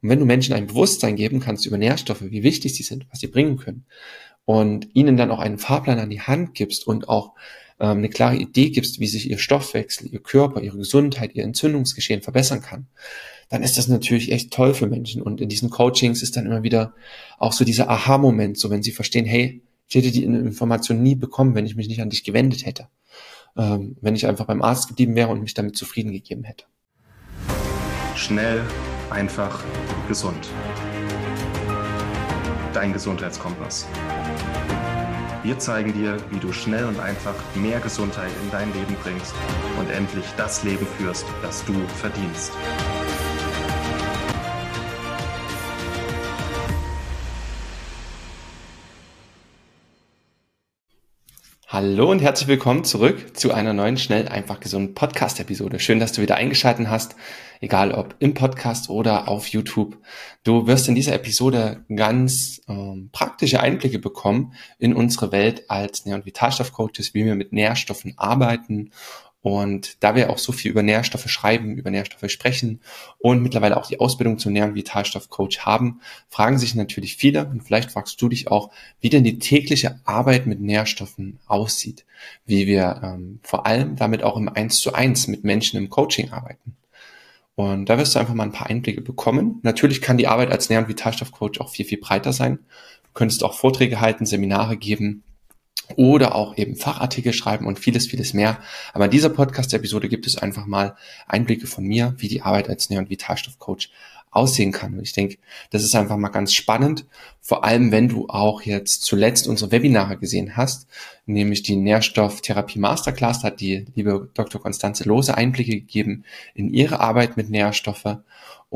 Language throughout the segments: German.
Und wenn du Menschen ein Bewusstsein geben kannst über Nährstoffe, wie wichtig sie sind, was sie bringen können, und ihnen dann auch einen Fahrplan an die Hand gibst und auch eine klare Idee gibst, wie sich ihr Stoffwechsel, ihr Körper, ihre Gesundheit, ihr Entzündungsgeschehen verbessern kann, dann ist das natürlich echt toll für Menschen. Und in diesen Coachings ist dann immer wieder auch so dieser Aha-Moment, so wenn sie verstehen, hey, ich hätte die Information nie bekommen, wenn ich mich nicht an dich gewendet hätte. Wenn ich einfach beim Arzt geblieben wäre und mich damit zufrieden gegeben hätte. Schnell, einfach, gesund. Dein Gesundheitskompass. Wir zeigen dir, wie du schnell und einfach mehr Gesundheit in dein Leben bringst und endlich das Leben führst, das du verdienst. Hallo und herzlich willkommen zurück zu einer neuen Schnell, einfach, gesund Podcast-Episode. Schön, dass du wieder eingeschaltet hast, egal ob im Podcast oder auf YouTube. Du wirst in dieser Episode ganz praktische Einblicke bekommen in unsere Welt als Nähr- und Vitalstoff-Coaches, wie wir mit Nährstoffen arbeiten. Und da wir auch so viel über Nährstoffe schreiben, über Nährstoffe sprechen und mittlerweile auch die Ausbildung zum Nähr- und Vitalstoff-Coach haben, fragen sich natürlich viele, und vielleicht fragst du dich auch, wie denn die tägliche Arbeit mit Nährstoffen aussieht, wie wir vor allem damit auch im 1:1 mit Menschen im Coaching arbeiten. Und da wirst du einfach mal ein paar Einblicke bekommen. Natürlich kann die Arbeit als Nähr- und Vitalstoff-Coach auch viel, viel breiter sein. Du könntest auch Vorträge halten, Seminare geben, oder auch eben Fachartikel schreiben und vieles, vieles mehr. Aber in dieser Podcast-Episode gibt es einfach mal Einblicke von mir, wie die Arbeit als Nähr- und Vitalstoff-Coach aussehen kann. Und ich denke, das ist einfach mal ganz spannend, vor allem wenn du auch jetzt zuletzt unsere Webinare gesehen hast, nämlich die Nährstofftherapie Masterclass, da hat die liebe Dr. Constanze Lohse Einblicke gegeben in ihre Arbeit mit Nährstoffen.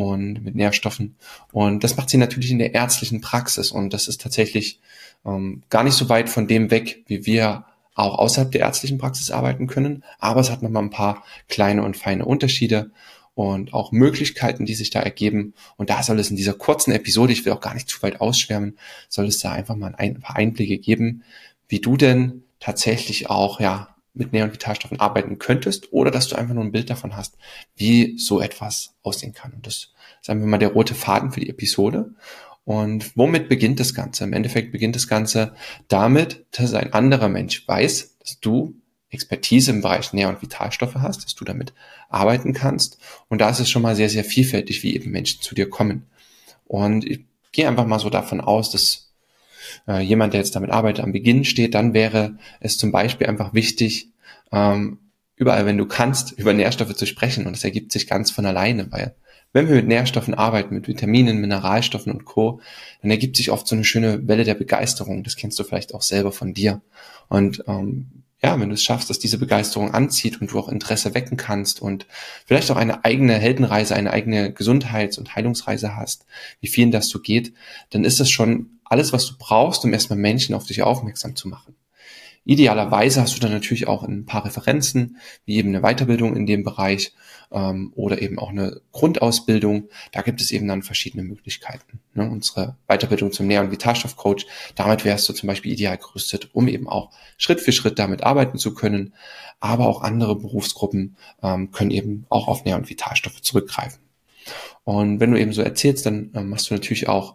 Und das macht sie natürlich in der ärztlichen Praxis. Und das ist tatsächlich gar nicht so weit von dem weg, wie wir auch außerhalb der ärztlichen Praxis arbeiten können. Aber es hat nochmal ein paar kleine und feine Unterschiede und auch Möglichkeiten, die sich da ergeben. Und da soll es in dieser kurzen Episode, ich will auch gar nicht zu weit ausschwärmen, soll es da einfach mal ein paar Einblicke geben, wie du denn tatsächlich auch mit Nähr- und Vitalstoffen arbeiten könntest oder dass du einfach nur ein Bild davon hast, wie so etwas aussehen kann. Und das ist einfach mal der rote Faden für die Episode. Und womit beginnt das Ganze? Im Endeffekt beginnt das Ganze damit, dass ein anderer Mensch weiß, dass du Expertise im Bereich Nähr- und Vitalstoffe hast, dass du damit arbeiten kannst. Und da ist es schon mal sehr, sehr vielfältig, wie eben Menschen zu dir kommen. Und ich gehe einfach mal so davon aus, dass jemand, der jetzt damit arbeitet, am Beginn steht, dann wäre es zum Beispiel einfach wichtig, überall, wenn du kannst, über Nährstoffe zu sprechen. Und das ergibt sich ganz von alleine, weil wenn wir mit Nährstoffen arbeiten, mit Vitaminen, Mineralstoffen und Co., dann ergibt sich oft so eine schöne Welle der Begeisterung. Das kennst du vielleicht auch selber von dir. Und wenn du es schaffst, dass diese Begeisterung anzieht und du auch Interesse wecken kannst und vielleicht auch eine eigene Heldenreise, eine eigene Gesundheits- und Heilungsreise hast, wie vielen das so geht, dann ist das schon alles, was du brauchst, um erstmal Menschen auf dich aufmerksam zu machen. Idealerweise hast du dann natürlich auch ein paar Referenzen, wie eben eine Weiterbildung in dem Bereich oder eben auch eine Grundausbildung. Da gibt es eben dann verschiedene Möglichkeiten. Ne? Unsere Weiterbildung zum Nähr- und Vitalstoff-Coach, damit wärst du zum Beispiel ideal gerüstet, um eben auch Schritt für Schritt damit arbeiten zu können. Aber auch andere Berufsgruppen können eben auch auf Nähr- und Vitalstoffe zurückgreifen. Und wenn du eben so erzählst, dann hast du natürlich auch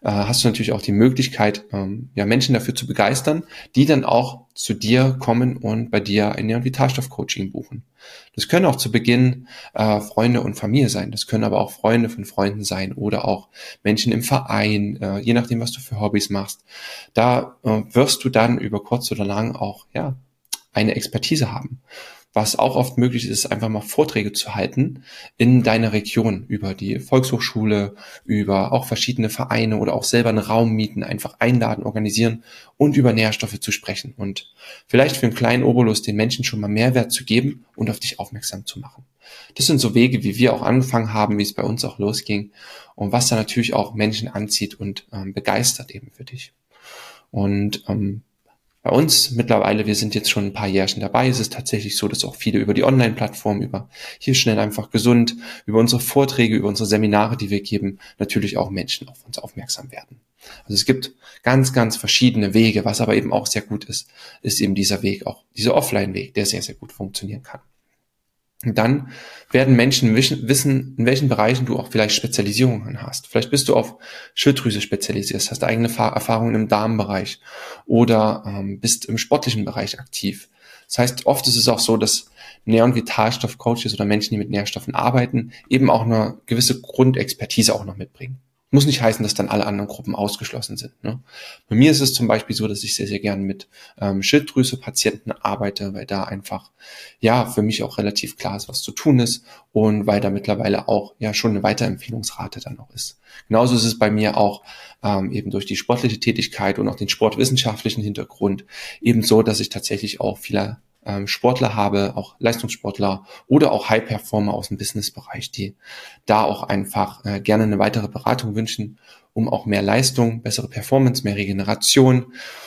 die Möglichkeit, Menschen dafür zu begeistern, die dann auch zu dir kommen und bei dir ein Nähr- und Vitalstoff-Coaching buchen. Das können auch zu Beginn Freunde und Familie sein. Das können aber auch Freunde von Freunden sein oder auch Menschen im Verein, je nachdem, was du für Hobbys machst. Da wirst du dann über kurz oder lang auch eine Expertise haben. Was auch oft möglich ist, einfach mal Vorträge zu halten in deiner Region über die Volkshochschule, über auch verschiedene Vereine oder auch selber einen Raum mieten, einfach einladen, organisieren und über Nährstoffe zu sprechen und vielleicht für einen kleinen Obolus den Menschen schon mal Mehrwert zu geben und auf dich aufmerksam zu machen. Das sind so Wege, wie wir auch angefangen haben, wie es bei uns auch losging und was dann natürlich auch Menschen anzieht und begeistert eben für dich. Und bei uns mittlerweile, wir sind jetzt schon ein paar Jährchen dabei, ist es tatsächlich so, dass auch viele über die Online-Plattform, über hier schnell einfach gesund, über unsere Vorträge, über unsere Seminare, die wir geben, natürlich auch Menschen auf uns aufmerksam werden. Also es gibt ganz, ganz verschiedene Wege, was aber eben auch sehr gut ist eben dieser Weg, auch dieser Offline-Weg, der sehr, sehr gut funktionieren kann. Und dann werden Menschen wissen, in welchen Bereichen du auch vielleicht Spezialisierungen hast. Vielleicht bist du auf Schilddrüse spezialisiert, hast eigene Erfahrungen im Darmbereich oder bist im sportlichen Bereich aktiv. Das heißt, oft ist es auch so, dass Nähr- und Vitalstoff-Coaches oder Menschen, die mit Nährstoffen arbeiten, eben auch eine gewisse Grundexpertise auch noch mitbringen. Muss nicht heißen, dass dann alle anderen Gruppen ausgeschlossen sind. Ne? Bei mir ist es zum Beispiel so, dass ich sehr, sehr gern mit Schilddrüse-Patienten arbeite, weil da einfach ja für mich auch relativ klar ist, was zu tun ist und weil da mittlerweile auch ja schon eine Weiterempfehlungsrate dann auch ist. Genauso ist es bei mir auch eben durch die sportliche Tätigkeit und auch den sportwissenschaftlichen Hintergrund eben so, dass ich tatsächlich auch viele Sportler habe, auch Leistungssportler oder auch High-Performer aus dem Businessbereich, die da auch einfach gerne eine weitere Beratung wünschen, um auch mehr Leistung, bessere Performance, mehr Regeneration,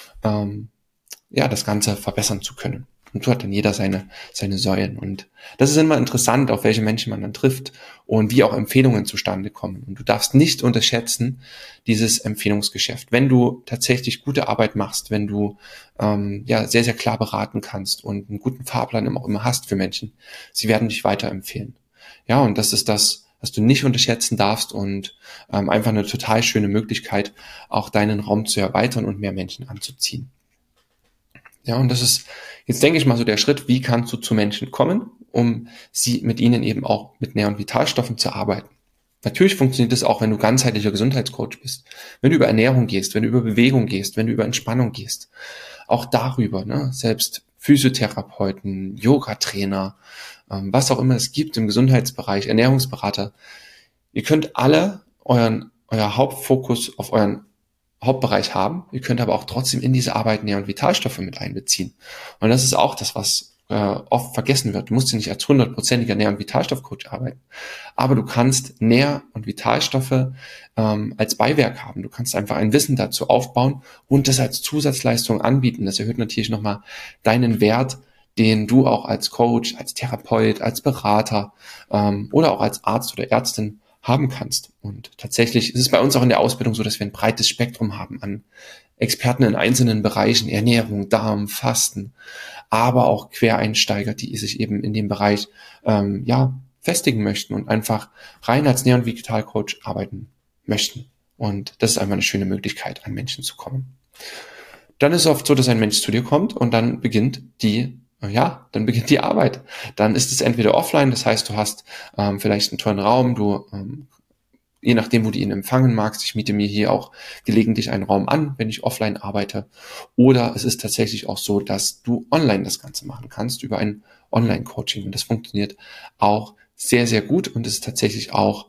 das Ganze verbessern zu können. Und so hat dann jeder seine Säulen. Und das ist immer interessant, auf welche Menschen man dann trifft und wie auch Empfehlungen zustande kommen. Und du darfst nicht unterschätzen, dieses Empfehlungsgeschäft. Wenn du tatsächlich gute Arbeit machst, wenn du sehr, sehr klar beraten kannst und einen guten Fahrplan auch immer hast für Menschen, sie werden dich weiterempfehlen. Ja, und das ist das, was du nicht unterschätzen darfst und einfach eine total schöne Möglichkeit, auch deinen Raum zu erweitern und mehr Menschen anzuziehen. Ja, und das ist jetzt, denke ich mal, so der Schritt, wie kannst du zu Menschen kommen, um sie mit ihnen eben auch mit Nähr- und Vitalstoffen zu arbeiten. Natürlich funktioniert das auch, wenn du ganzheitlicher Gesundheitscoach bist. Wenn du über Ernährung gehst, wenn du über Bewegung gehst, wenn du über Entspannung gehst. Auch darüber, ne? Selbst Physiotherapeuten, Yoga-Trainer, was auch immer es gibt im Gesundheitsbereich, Ernährungsberater. Ihr könnt alle euer Hauptfokus auf euren Hauptbereich haben. Ihr könnt aber auch trotzdem in diese Arbeit Nähr- und Vitalstoffe mit einbeziehen. Und das ist auch das, was oft vergessen wird. Du musst ja nicht als 100%iger Nähr- und Vitalstoffcoach arbeiten, aber du kannst Nähr- und Vitalstoffe als Beiwerk haben. Du kannst einfach ein Wissen dazu aufbauen und das als Zusatzleistung anbieten. Das erhöht natürlich nochmal deinen Wert, den du auch als Coach, als Therapeut, als Berater oder auch als Arzt oder Ärztin haben kannst. Und tatsächlich ist es bei uns auch in der Ausbildung so, dass wir ein breites Spektrum haben an Experten in einzelnen Bereichen, Ernährung, Darm, Fasten, aber auch Quereinsteiger, die sich eben in dem Bereich festigen möchten und einfach rein als Nähr- und Vitalcoach arbeiten möchten. Und das ist einfach eine schöne Möglichkeit, an Menschen zu kommen. Dann ist es oft so, dass ein Mensch zu dir kommt und dann beginnt die Arbeit. Dann ist es entweder offline, das heißt, du hast vielleicht einen tollen Raum, je nachdem, wo du ihn empfangen magst, ich miete mir hier auch gelegentlich einen Raum an, wenn ich offline arbeite. Oder es ist tatsächlich auch so, dass du online das Ganze machen kannst über ein Online-Coaching. Und das funktioniert auch sehr, sehr gut und es ist tatsächlich auch,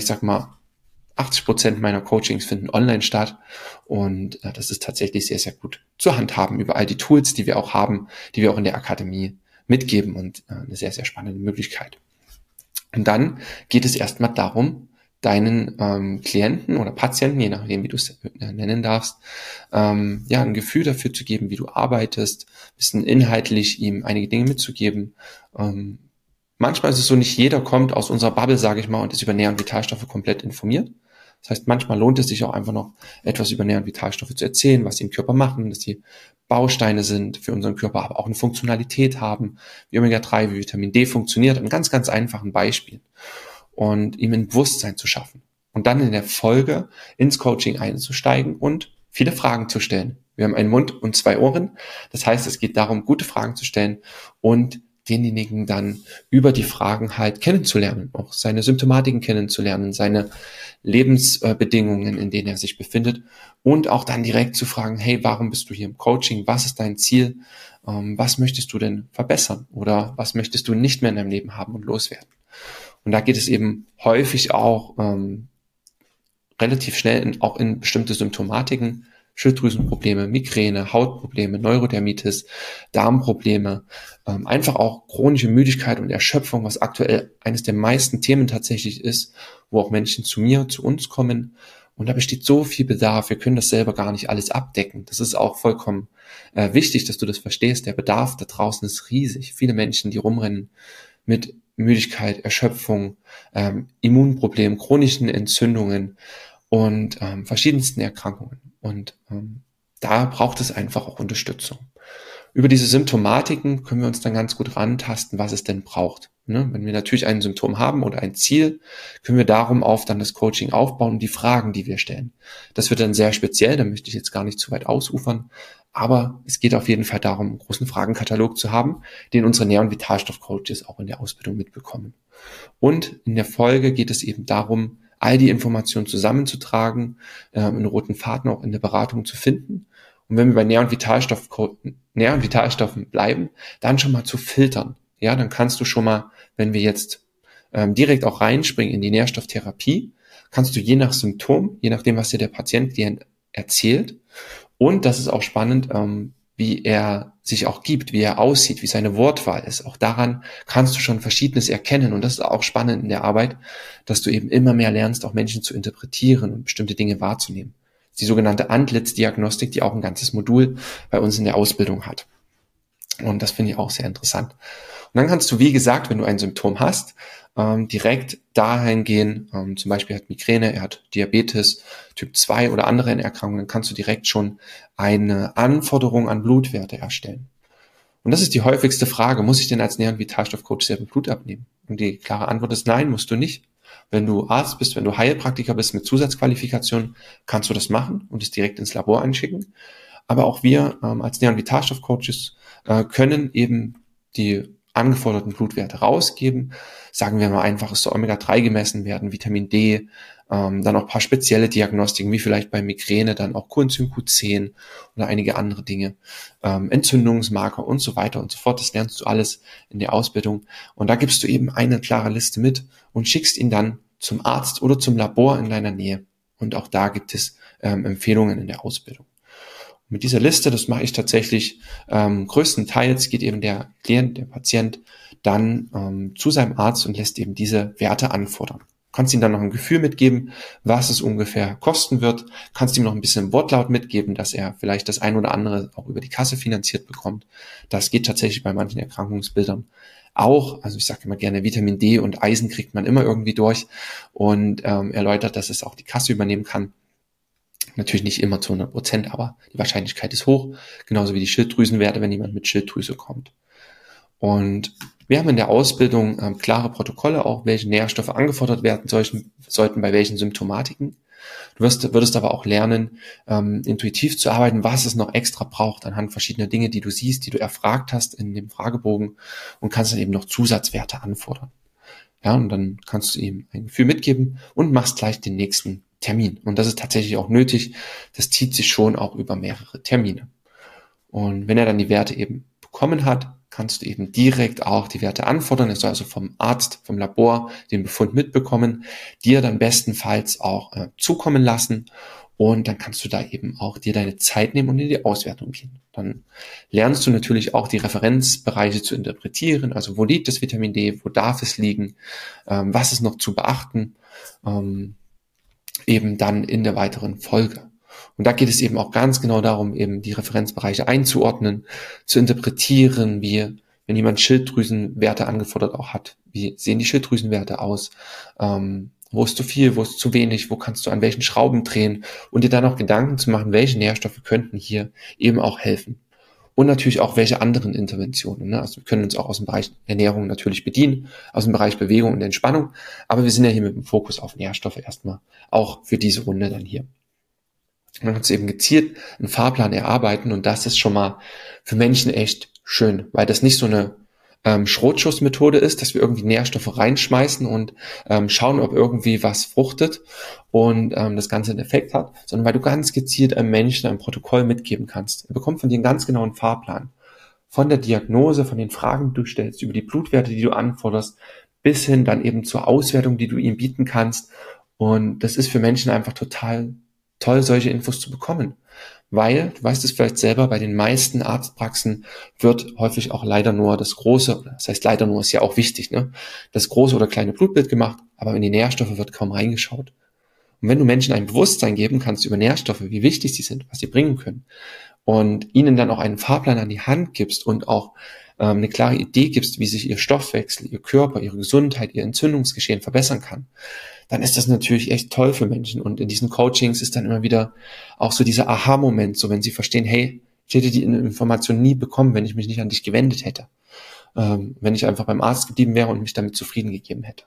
80% meiner Coachings finden online statt und das ist tatsächlich sehr, sehr gut zu handhaben über all die Tools, die wir auch haben, die wir auch in der Akademie mitgeben und eine sehr, sehr spannende Möglichkeit. Und dann geht es erstmal darum, deinen Klienten oder Patienten, je nachdem, wie du es nennen darfst, ein Gefühl dafür zu geben, wie du arbeitest, ein bisschen inhaltlich ihm einige Dinge mitzugeben. Manchmal ist es so, nicht jeder kommt aus unserer Bubble, sage ich mal, und ist über Nähr- und Vitalstoffe komplett informiert. Das heißt, manchmal lohnt es sich auch einfach noch, etwas über Nähr- und Vitalstoffe zu erzählen, was die im Körper machen, dass die Bausteine sind für unseren Körper, aber auch eine Funktionalität haben, wie Omega-3, wie Vitamin D funktioniert, an ganz, ganz einfachen Beispielen. Und ihm ein Bewusstsein zu schaffen. Und dann in der Folge ins Coaching einzusteigen und viele Fragen zu stellen. Wir haben einen Mund und 2 Ohren. Das heißt, es geht darum, gute Fragen zu stellen und denjenigen dann über die Fragen halt kennenzulernen, auch seine Symptomatiken kennenzulernen, seine Lebensbedingungen, in denen er sich befindet und auch dann direkt zu fragen, hey, warum bist du hier im Coaching? Was ist dein Ziel? Was möchtest du denn verbessern? Oder was möchtest du nicht mehr in deinem Leben haben und loswerden? Und da geht es eben häufig auch relativ schnell auch in bestimmte Symptomatiken, Schilddrüsenprobleme, Migräne, Hautprobleme, Neurodermitis, Darmprobleme, einfach auch chronische Müdigkeit und Erschöpfung, was aktuell eines der meisten Themen tatsächlich ist, wo auch Menschen zu uns kommen. Und da besteht so viel Bedarf, wir können das selber gar nicht alles abdecken. Das ist auch vollkommen wichtig, dass du das verstehst. Der Bedarf da draußen ist riesig. Viele Menschen, die rumrennen mit Müdigkeit, Erschöpfung, Immunproblemen, chronischen Entzündungen und verschiedensten Erkrankungen. Und da braucht es einfach auch Unterstützung. Über diese Symptomatiken können wir uns dann ganz gut rantasten, was es denn braucht. Ne? Wenn wir natürlich ein Symptom haben oder ein Ziel, können wir darum auf dann das Coaching aufbauen und die Fragen, die wir stellen. Das wird dann sehr speziell, da möchte ich jetzt gar nicht zu weit ausufern, aber es geht auf jeden Fall darum, einen großen Fragenkatalog zu haben, den unsere Nähr- und Vitalstoff-Coaches auch in der Ausbildung mitbekommen. Und in der Folge geht es eben darum, all die Informationen zusammenzutragen, einen roten Faden auch in der Beratung zu finden. Und wenn wir bei Nähr- und Vitalstoffen bleiben, dann schon mal zu filtern. Ja, dann kannst du schon mal, wenn wir jetzt direkt auch reinspringen in die Nährstofftherapie, kannst du je nach Symptom, je nachdem, was dir der Patient dir erzählt, und das ist auch spannend, wie er sich auch gibt, wie er aussieht, wie seine Wortwahl ist. Auch daran kannst du schon Verschiedenes erkennen. Und das ist auch spannend in der Arbeit, dass du eben immer mehr lernst, auch Menschen zu interpretieren und bestimmte Dinge wahrzunehmen. Die sogenannte Antlitzdiagnostik, die auch ein ganzes Modul bei uns in der Ausbildung hat. Und das finde ich auch sehr interessant. Und dann kannst du, wie gesagt, wenn du ein Symptom hast, direkt dahin gehen, zum Beispiel hat Migräne, er hat Diabetes, Typ 2 oder andere Erkrankungen, dann kannst du direkt schon eine Anforderung an Blutwerte erstellen. Und das ist die häufigste Frage, muss ich denn als Nähr- und Vitalstoffcoach selber Blut abnehmen? Und die klare Antwort ist nein, musst du nicht. Wenn du Arzt bist, wenn du Heilpraktiker bist mit Zusatzqualifikation, kannst du das machen und es direkt ins Labor einschicken. Aber auch wir als Nähr- und Vitalstoffcoaches können eben die angeforderten Blutwerte rausgeben. Sagen wir mal einfach, es soll Omega-3 gemessen werden, Vitamin D, dann auch ein paar spezielle Diagnostiken, wie vielleicht bei Migräne, dann auch Coenzym Q10 oder einige andere Dinge, Entzündungsmarker und so weiter und so fort. Das lernst du alles in der Ausbildung. Und da gibst du eben eine klare Liste mit und schickst ihn dann zum Arzt oder zum Labor in deiner Nähe. Und auch da gibt es Empfehlungen in der Ausbildung. Mit dieser Liste, das mache ich tatsächlich größtenteils, geht eben der Klient, der Patient dann zu seinem Arzt und lässt eben diese Werte anfordern. Kannst ihm dann noch ein Gefühl mitgeben, was es ungefähr kosten wird. Kannst ihm noch ein bisschen Wortlaut mitgeben, dass er vielleicht das ein oder andere auch über die Kasse finanziert bekommt. Das geht tatsächlich bei manchen Erkrankungsbildern auch. Also ich sage immer gerne, Vitamin D und Eisen kriegt man immer irgendwie durch und erläutert, dass es auch die Kasse übernehmen kann. Natürlich nicht immer zu 100%, aber die Wahrscheinlichkeit ist hoch. Genauso wie die Schilddrüsenwerte, wenn jemand mit Schilddrüse kommt. Und wir haben in der Ausbildung klare Protokolle, auch welche Nährstoffe angefordert werden sollten bei welchen Symptomatiken. Du würdest aber auch lernen, intuitiv zu arbeiten, was es noch extra braucht anhand verschiedener Dinge, die du siehst, die du erfragt hast in dem Fragebogen und kannst dann eben noch Zusatzwerte anfordern. Ja, und dann kannst du ihm ein Gefühl mitgeben und machst gleich den nächsten Termin. Und das ist tatsächlich auch nötig. Das zieht sich schon auch über mehrere Termine. Und wenn er dann die Werte eben bekommen hat, kannst du eben direkt auch die Werte anfordern. Er soll also vom Arzt, vom Labor den Befund mitbekommen, dir dann bestenfalls auch zukommen lassen. Und dann kannst du da eben auch dir deine Zeit nehmen und in die Auswertung gehen. Dann lernst du natürlich auch die Referenzbereiche zu interpretieren. Also wo liegt das Vitamin D, wo darf es liegen, was ist noch zu beachten, eben dann in der weiteren Folge. Und da geht es eben auch ganz genau darum, eben die Referenzbereiche einzuordnen, zu interpretieren, wie, wenn jemand Schilddrüsenwerte angefordert auch hat, wie sehen die Schilddrüsenwerte aus, wo ist zu viel, wo ist zu wenig, wo kannst du an welchen Schrauben drehen und dir dann auch Gedanken zu machen, welche Nährstoffe könnten hier eben auch helfen. Und natürlich auch welche anderen Interventionen. Ne? Also wir können uns auch aus dem Bereich Ernährung natürlich bedienen, aus dem Bereich Bewegung und Entspannung, aber wir sind ja hier mit dem Fokus auf Nährstoffe erstmal, auch für diese Runde dann hier. Man kann eben gezielt einen Fahrplan erarbeiten und das ist schon mal für Menschen echt schön, weil das nicht so eine Schrotschussmethode ist, dass wir irgendwie Nährstoffe reinschmeißen und schauen, ob irgendwie was fruchtet und das Ganze einen Effekt hat, sondern weil du ganz gezielt einem Menschen ein Protokoll mitgeben kannst. Er bekommt von dir einen ganz genauen Fahrplan. Von der Diagnose, von den Fragen, die du stellst, über die Blutwerte, die du anforderst, bis hin dann eben zur Auswertung, die du ihm bieten kannst. Und das ist für Menschen einfach total toll, solche Infos zu bekommen. Weil, du weißt es vielleicht selber, bei den meisten Arztpraxen wird häufig auch leider nur das große, das heißt leider nur, ist ja auch wichtig, ne, das große oder kleine Blutbild gemacht, aber in die Nährstoffe wird kaum reingeschaut. Und wenn du Menschen ein Bewusstsein geben kannst über Nährstoffe, wie wichtig sie sind, was sie bringen können, und ihnen dann auch einen Fahrplan an die Hand gibst und auch eine klare Idee gibst, wie sich ihr Stoffwechsel, ihr Körper, ihre Gesundheit, ihr Entzündungsgeschehen verbessern kann, dann ist das natürlich echt toll für Menschen. Und in diesen Coachings ist dann immer wieder auch so dieser Aha-Moment, so wenn sie verstehen, hey, Ich hätte die Information nie bekommen, wenn ich mich nicht an dich gewendet hätte. Wenn ich einfach beim Arzt geblieben wäre und mich damit zufrieden gegeben hätte.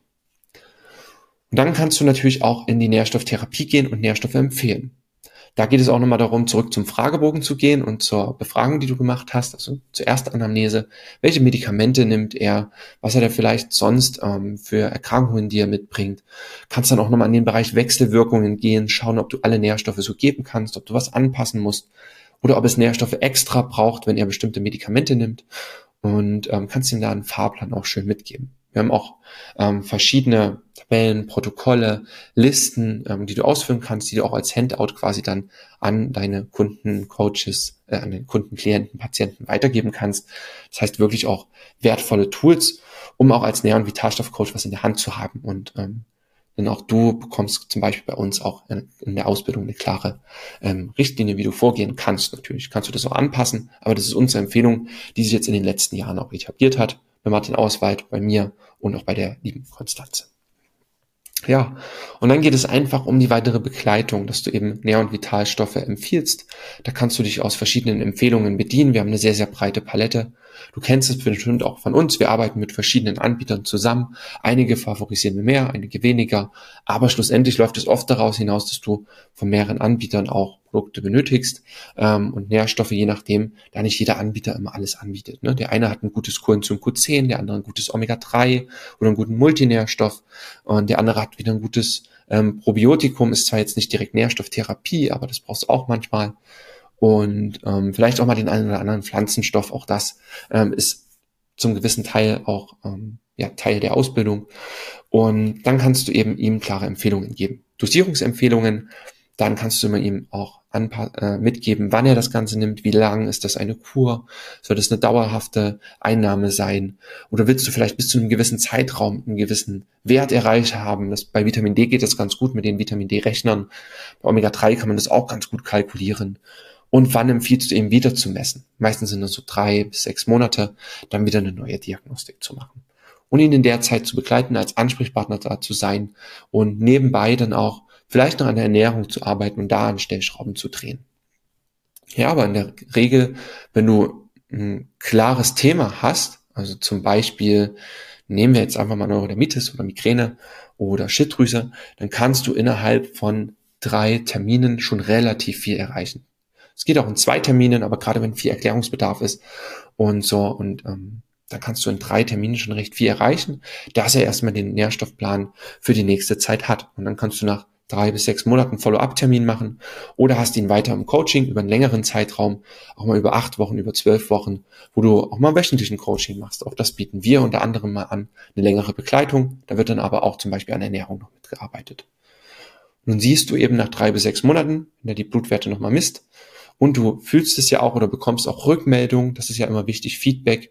Und dann kannst du natürlich auch in die Nährstofftherapie gehen und Nährstoffe empfehlen. Da geht es auch nochmal darum, zurück zum Fragebogen zu gehen und zur Befragung, die du gemacht hast, also zur ersten Anamnese. Welche Medikamente nimmt er? Was hat er vielleicht sonst für Erkrankungen, die er mitbringt? Kannst dann auch nochmal in den Bereich Wechselwirkungen gehen, schauen, ob du alle Nährstoffe so geben kannst, ob du was anpassen musst oder ob es Nährstoffe extra braucht, wenn er bestimmte Medikamente nimmt. Und kannst ihm da einen Fahrplan auch schön mitgeben. Wir haben auch verschiedene Tabellen, Protokolle, Listen, die du ausfüllen kannst, die du auch als Handout quasi dann an deine Kunden, Coaches, an den Kunden, Klienten, Patienten weitergeben kannst. Das heißt wirklich auch wertvolle Tools, um auch als Nähr- und Vitalstoffcoach was in der Hand zu haben. Und denn auch du bekommst zum Beispiel bei uns auch in der Ausbildung eine klare Richtlinie, wie du vorgehen kannst. Natürlich kannst du das auch anpassen, aber das ist unsere Empfehlung, die sich jetzt in den letzten Jahren auch etabliert hat. Bei Martin Auswald, bei mir und auch bei der lieben Konstanze. Ja, und dann geht es einfach um die weitere Begleitung, dass du eben Nähr- und Vitalstoffe empfiehlst. Da kannst du dich aus verschiedenen Empfehlungen bedienen. Wir haben eine sehr, sehr breite Palette. Du kennst es bestimmt auch von uns. Wir arbeiten mit verschiedenen Anbietern zusammen. Einige favorisieren wir mehr, einige weniger. Aber schlussendlich läuft es oft daraus hinaus, dass du von mehreren Anbietern auch Produkte benötigst und Nährstoffe, je nachdem, da nicht jeder Anbieter immer alles anbietet. Ne? Der eine hat ein gutes Coenzym Q10, der andere ein gutes Omega-3 oder einen guten Multinährstoff und der andere hat wieder ein gutes Probiotikum, ist zwar jetzt nicht direkt Nährstofftherapie, aber das brauchst du auch manchmal. Und vielleicht auch mal den einen oder anderen Pflanzenstoff, auch das ist zum gewissen Teil auch Teil der Ausbildung. Und dann kannst du eben ihm klare Empfehlungen geben. Dosierungsempfehlungen, dann kannst du immer ihm auch mitgeben, wann er das Ganze nimmt, wie lang ist das eine Kur, soll das eine dauerhafte Einnahme sein oder willst du vielleicht bis zu einem gewissen Zeitraum einen gewissen Wert erreicht haben. Bei Vitamin D geht das ganz gut mit den Vitamin D-Rechnern, bei Omega-3 kann man das auch ganz gut kalkulieren. Und wann empfiehlst du eben wieder zu messen? Meistens sind das so 3 bis 6 Monate, dann wieder eine neue Diagnostik zu machen. Und ihn in der Zeit zu begleiten, als Ansprechpartner da zu sein und nebenbei dann auch vielleicht noch an der Ernährung zu arbeiten und da an Stellschrauben zu drehen. Ja, aber in der Regel, wenn du ein klares Thema hast, also zum Beispiel, nehmen wir jetzt einfach mal Neurodermitis oder Migräne oder Schilddrüse, dann kannst du innerhalb von 3 Terminen schon relativ viel erreichen. Es geht auch in 2 Terminen, aber gerade wenn viel Erklärungsbedarf ist und so und da kannst du in 3 Terminen schon recht viel erreichen, dass er erstmal den Nährstoffplan für die nächste Zeit hat. Und dann kannst du nach 3 bis 6 Monaten Follow-up-Termin machen oder hast ihn weiter im Coaching über einen längeren Zeitraum, auch mal über 8 Wochen, über 12 Wochen, wo du auch mal wöchentlich ein Coaching machst. Auch das bieten wir unter anderem mal an, eine längere Begleitung. Da wird dann aber auch zum Beispiel an Ernährung noch mitgearbeitet. Nun siehst du eben nach 3 bis 6 Monaten, wenn er die Blutwerte nochmal misst, und du fühlst es ja auch oder bekommst auch Rückmeldung, das ist ja immer wichtig, Feedback,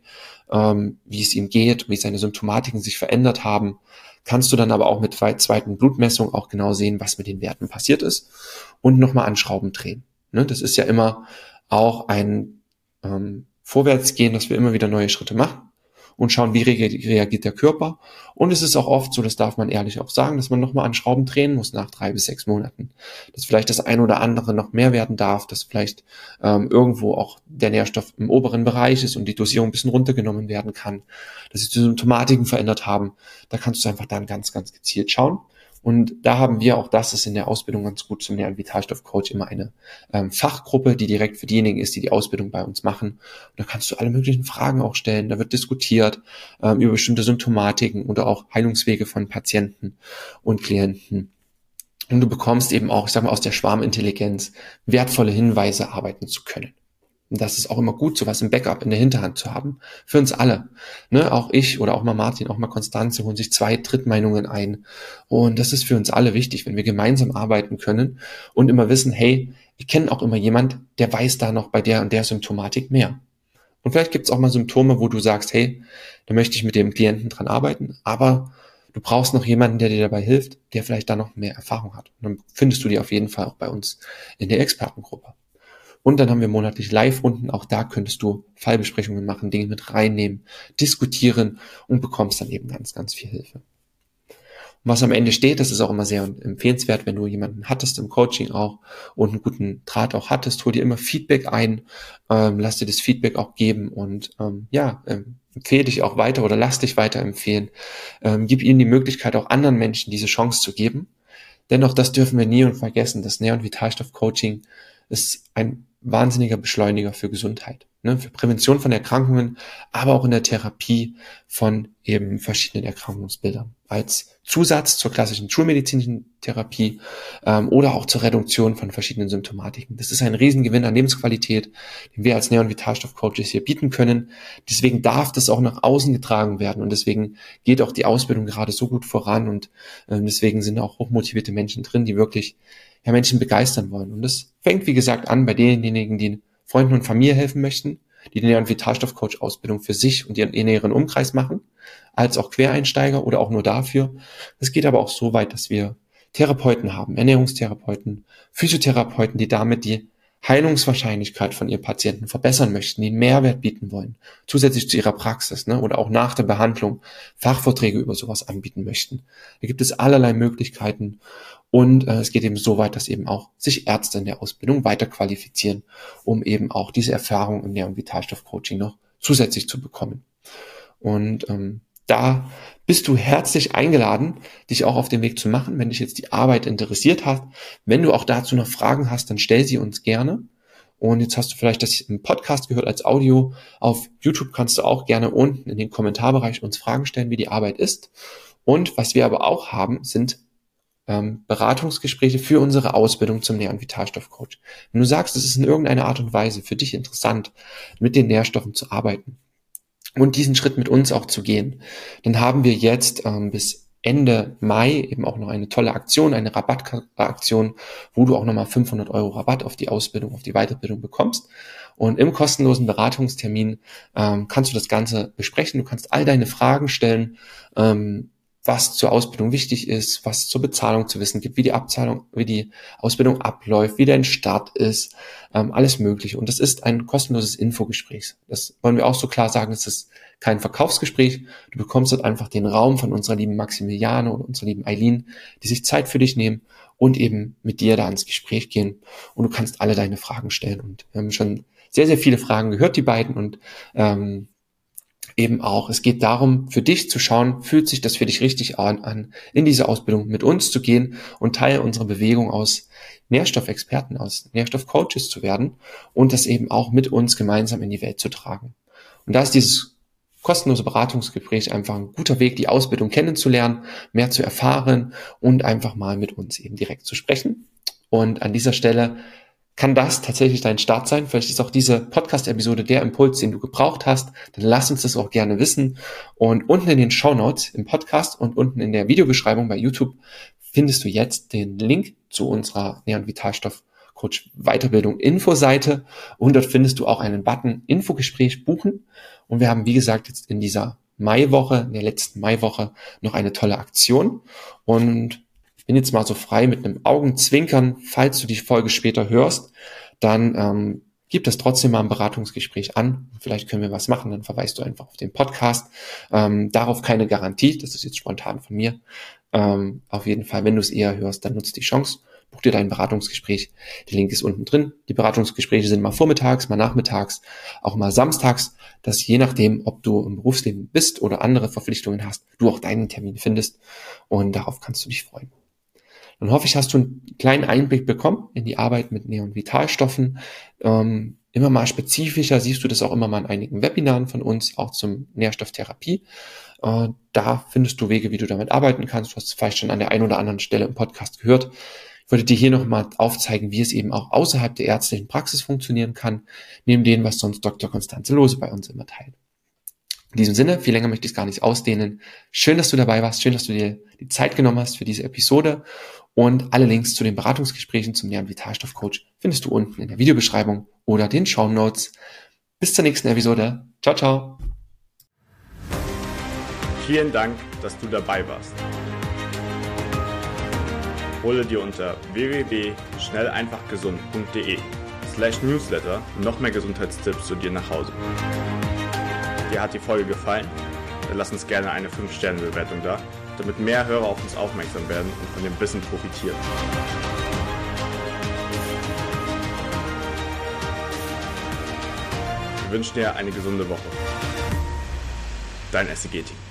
wie es ihm geht, wie seine Symptomatiken sich verändert haben, kannst du dann aber auch mit zweiten Blutmessung auch genau sehen, was mit den Werten passiert ist und nochmal an Schrauben drehen. Ne? Das ist ja immer auch ein Vorwärtsgehen, dass wir immer wieder neue Schritte machen und schauen, wie reagiert der Körper. Und es ist auch oft so, das darf man ehrlich auch sagen, dass man nochmal an Schrauben drehen muss nach 3 bis 6 Monaten. Dass vielleicht das ein oder andere noch mehr werden darf, dass vielleicht irgendwo auch der Nährstoff im oberen Bereich ist und die Dosierung ein bisschen runtergenommen werden kann, dass sich die Symptomatiken verändert haben. Da kannst du einfach dann ganz, ganz gezielt schauen. Und da haben wir, auch das ist in der Ausbildung ganz gut zum Nähr- und Vitalstoffcoach, immer eine Fachgruppe, die direkt für diejenigen ist, die die Ausbildung bei uns machen. Und da kannst du alle möglichen Fragen auch stellen. Da wird diskutiert über bestimmte Symptomatiken oder auch Heilungswege von Patienten und Klienten. Und du bekommst eben auch, ich sag mal, aus der Schwarmintelligenz wertvolle Hinweise arbeiten zu können. Und das ist auch immer gut, sowas im Backup in der Hinterhand zu haben. Für uns alle. Ne? Auch ich oder auch mal Martin, auch mal Konstanze holen sich 2 Drittmeinungen ein. Und das ist für uns alle wichtig, wenn wir gemeinsam arbeiten können und immer wissen, hey, wir kennen auch immer jemand, der weiß da noch bei der und der Symptomatik mehr. Und vielleicht gibt es auch mal Symptome, wo du sagst, hey, da möchte ich mit dem Klienten dran arbeiten, aber du brauchst noch jemanden, der dir dabei hilft, der vielleicht da noch mehr Erfahrung hat. Und dann findest du die auf jeden Fall auch bei uns in der Expertengruppe. Und dann haben wir monatlich Live-Runden. Auch da könntest du Fallbesprechungen machen, Dinge mit reinnehmen, diskutieren und bekommst dann eben ganz, ganz viel Hilfe. was am Ende steht, das ist auch immer sehr empfehlenswert, wenn du jemanden hattest im Coaching auch und einen guten Draht auch hattest, hol dir immer Feedback ein, lass dir das Feedback auch geben und empfehle dich auch weiter oder lass dich weiterempfehlen. Gib ihnen die Möglichkeit, auch anderen Menschen diese Chance zu geben. Dennoch, das dürfen wir nie und vergessen, das Nähr- und Vitalstoff-Coaching ist ein wahnsinniger Beschleuniger für Gesundheit, ne, für Prävention von Erkrankungen, aber auch in der Therapie von eben verschiedenen Erkrankungsbildern. Als Zusatz zur klassischen schulmedizinischen Therapie oder auch zur Reduktion von verschiedenen Symptomatiken. Das ist ein Riesengewinn an Lebensqualität, den wir als Nähr- und Vitalstoff-Coaches hier bieten können. Deswegen darf das auch nach außen getragen werden und deswegen geht auch die Ausbildung gerade so gut voran und deswegen sind auch hochmotivierte Menschen drin, die wirklich Menschen begeistern wollen. Und das fängt, wie gesagt, an bei denjenigen, die Freunden und Familie helfen möchten, die den Nähr- und Vitalstoff-Coach-Ausbildung für sich und ihren näheren Umkreis machen, als auch Quereinsteiger oder auch nur dafür. Es geht aber auch so weit, dass wir Therapeuten haben, Ernährungstherapeuten, Physiotherapeuten, die damit die Heilungswahrscheinlichkeit von ihren Patienten verbessern möchten, die einen Mehrwert bieten wollen, zusätzlich zu ihrer Praxis, ne, oder auch nach der Behandlung Fachvorträge über sowas anbieten möchten. Da gibt es allerlei Möglichkeiten und es geht eben so weit, dass eben auch sich Ärzte in der Ausbildung weiter qualifizieren, um eben auch diese Erfahrung im Nähr- und Vitalstoff-Coaching noch zusätzlich zu bekommen. Und da bist du herzlich eingeladen, dich auch auf den Weg zu machen, wenn dich jetzt die Arbeit interessiert hat. Wenn du auch dazu noch Fragen hast, dann stell sie uns gerne. Und jetzt hast du vielleicht das im Podcast gehört als Audio. Auf YouTube kannst du auch gerne unten in den Kommentarbereich uns Fragen stellen, wie die Arbeit ist. Und was wir aber auch haben, sind Beratungsgespräche für unsere Ausbildung zum Nähr- und Vitalstoff-Coach. Wenn du sagst, es ist in irgendeiner Art und Weise für dich interessant, mit den Nährstoffen zu arbeiten, und diesen Schritt mit uns auch zu gehen, dann haben wir jetzt bis Ende Mai eben auch noch eine tolle Aktion, eine Rabattaktion, wo du auch nochmal 500 € Rabatt auf die Ausbildung, auf die Weiterbildung bekommst. Und im kostenlosen Beratungstermin kannst du das Ganze besprechen. Du kannst all deine Fragen stellen, was zur Ausbildung wichtig ist, was zur Bezahlung zu wissen gibt, wie die Ausbildung abläuft, wie dein Start ist, alles Mögliche. Und das ist ein kostenloses Infogespräch. Das wollen wir auch so klar sagen, es ist kein Verkaufsgespräch. Du bekommst dort einfach den Raum von unserer lieben Maximiliane und unserer lieben Eileen, die sich Zeit für dich nehmen und eben mit dir da ins Gespräch gehen. Und du kannst alle deine Fragen stellen. Und wir haben schon sehr, sehr viele Fragen gehört, die beiden, und eben auch, es geht darum, für dich zu schauen, fühlt sich das für dich richtig an, in diese Ausbildung mit uns zu gehen und Teil unserer Bewegung aus Nährstoffexperten, aus Nährstoffcoaches zu werden und das eben auch mit uns gemeinsam in die Welt zu tragen. Und da ist dieses kostenlose Beratungsgespräch einfach ein guter Weg, die Ausbildung kennenzulernen, mehr zu erfahren und einfach mal mit uns eben direkt zu sprechen. Und an dieser Stelle kann das tatsächlich dein Start sein? Vielleicht ist auch diese Podcast-Episode der Impuls, den du gebraucht hast. Dann lass uns das auch gerne wissen. Und unten in den Shownotes im Podcast und unten in der Videobeschreibung bei YouTube findest du jetzt den Link zu unserer Nähr- und Vitalstoff-Coach Weiterbildung Infoseite. Und dort findest du auch einen Button Infogespräch buchen. Und wir haben, wie gesagt, jetzt in dieser Maiwoche, in der letzten Maiwoche, noch eine tolle Aktion. Und bin jetzt mal so frei mit einem Augenzwinkern, falls du die Folge später hörst, dann gib das trotzdem mal ein Beratungsgespräch an. Vielleicht können wir was machen, dann verweist du einfach auf den Podcast. Darauf keine Garantie, das ist jetzt spontan von mir. Auf jeden Fall, wenn du es eher hörst, dann nutzt die Chance, buch dir dein Beratungsgespräch. Der Link ist unten drin. Die Beratungsgespräche sind mal vormittags, mal nachmittags, auch mal samstags, dass je nachdem, ob du im Berufsleben bist oder andere Verpflichtungen hast, du auch deinen Termin findest, und darauf kannst du dich freuen. Dann hoffe ich, hast du einen kleinen Einblick bekommen in die Arbeit mit Nähr- und Vitalstoffen. Immer mal spezifischer siehst du das auch immer mal in einigen Webinaren von uns, auch zum Nährstofftherapie. Da findest du Wege, wie du damit arbeiten kannst. Du hast es vielleicht schon an der einen oder anderen Stelle im Podcast gehört. Ich wollte dir hier nochmal aufzeigen, wie es eben auch außerhalb der ärztlichen Praxis funktionieren kann, neben dem, was sonst Dr. Constanze Lohse bei uns immer teilt. In diesem Sinne, viel länger möchte ich es gar nicht ausdehnen. Schön, dass du dabei warst. Schön, dass du dir die Zeit genommen hast für diese Episode. Und alle Links zu den Beratungsgesprächen zum Nähr- und Vitalstoff-Coach findest du unten in der Videobeschreibung oder den Shownotes. Bis zur nächsten Episode. Ciao, ciao. Vielen Dank, dass du dabei warst. Hole dir unter www.schnelleinfachgesund.de/newsletter noch mehr Gesundheitstipps zu dir nach Hause. Dir hat die Folge gefallen? Dann lass uns gerne eine 5-Sterne-Bewertung da damit mehr Hörer auf uns aufmerksam werden und von dem Wissen profitieren. Wir wünschen dir eine gesunde Woche. Dein SEG-Team.